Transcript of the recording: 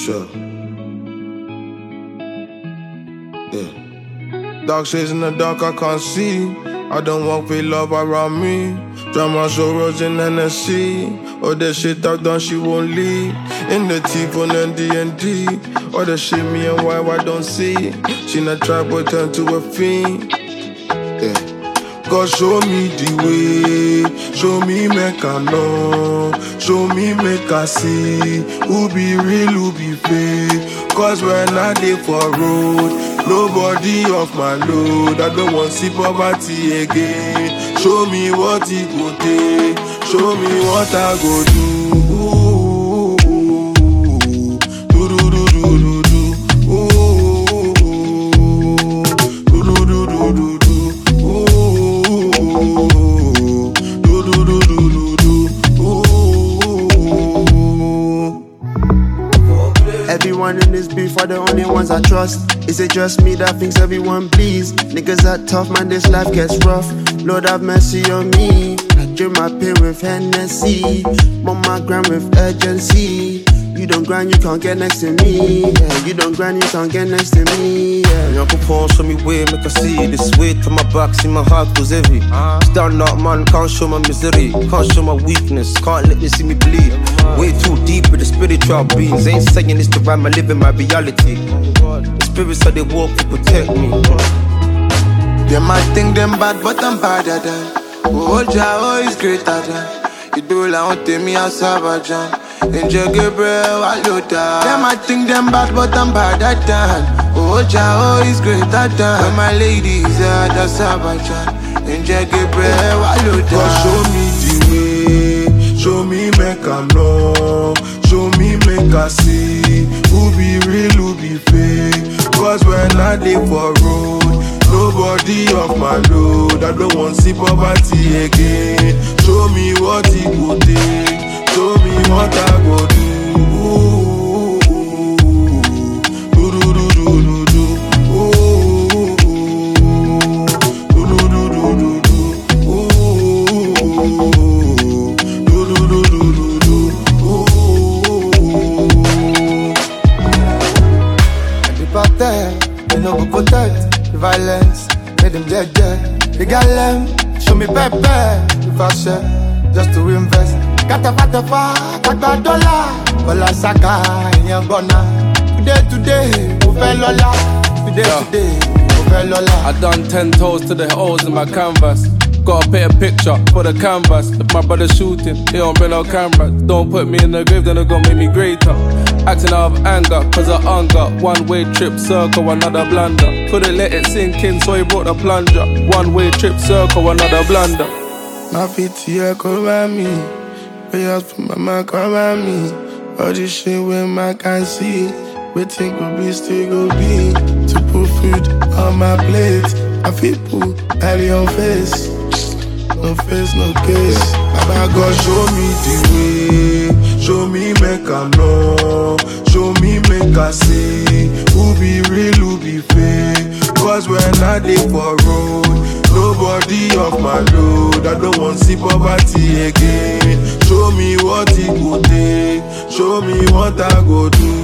Sure. Yeah. Dark shades in the dark, I can't see. I don't want fake love around me. Drama sorrows in Hennessy. All the shit I've done, she won't leave. In the T-phone and D&D. All the shit me and wife I don't see. She not try but turn to a fiend. Yeah. God show me the way. Show me make I know. Show me make I see. Who be real, who be fake. Cause when I dey for road, nobody off my load. I don't want see poverty again. Show me what it go take. Show me what I go do. Do do do do do do. Do do do do do do. Do do do do do do. Everyone in this beef are the only ones I trust. Is it just me that thinks everyone bleeds? Niggas that tough, man, this life gets rough. Lord have mercy on me. I drink my pain with Hennessy. On my grind with urgency. You don't grind, you can't get next to me. Yeah, you don't grind, you can't get next to me. Yeah. Uncle Paul show me way, make I see. This weight on my back, see my heart goes heavy. Stand up, man, can't show my misery. Can't show my weakness, can't let me see me bleed. Way too deep with the spiritual beings. Ain't saying it's the rhyme, I'm living my reality. The spirits of the walk to protect me. They might think them bad, but I'm better than. Oh, Jah is greater than. You do like take me as Sabajan. Angel Gabriel, I load down. They might think them bad, but I'm better than. Oh, Jah is greater than. When my ladies are the Sabajan. Angel Gabriel, I load down. God show me the way. Show me make I know. Show me make I see. Who be real, who be fake. Cause when I dey for road, nobody off my load. I don't want see poverty again. Show me what it go take. Show me what I go do. Do do do do do do. Do do do do do do. Do do do do do do. And the party, they no go protect the violence. Let them dead. They got them, show me pepper. If I share, just to invest. Kata kata dollar. Ola saka, young gonna. Today, over lola. Today, over lola. I done 10 toes to the holes in my canvas. Gotta paint a picture for the canvas. If my brother's shooting, he don't bring no cameras. Don't put me in the grave, then it's gonna make me greater. Acting out of anger, cause of hunger. One-way trip, circle, another blunder. Couldn't let it sink in, so he brought the plunger. One-way trip, circle, another blunder. My feet here cover me. Prayers for my man cover me. All this shit with my can see. Waiting go be, still go be. To put food on my plate. I feel put early on face. No face, no case. Baba God show me the way. Show me make I know. Show me make I see. Who be real, who be fake. Cause when I dey for road, nobody off my load. I don't want see poverty again. Show me what it go take. Show me what I go do.